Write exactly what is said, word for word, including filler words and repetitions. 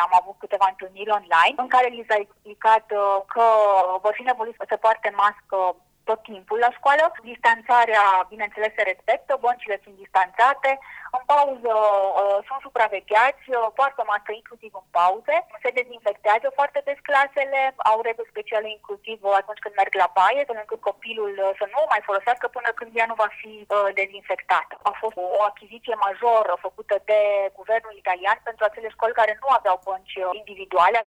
am avut câteva întâlniri online în care li s-a explicat că vor fi nevoiți să poarte mască tot timpul la școală. Distanțarea, bineînțeles, se respectă, băncile sunt distanțate, în pauză uh, sunt supravegheați, uh, poartă mască inclusiv în pauze, se dezinfectează foarte des clasele, au reguli speciale inclusiv atunci când merg la baie, până încât copilul uh, să nu o mai folosească până când ea nu va fi uh, dezinfectată. A fost o achiziție majoră făcută de guvernul italian pentru acele școli care nu aveau bănci individuale.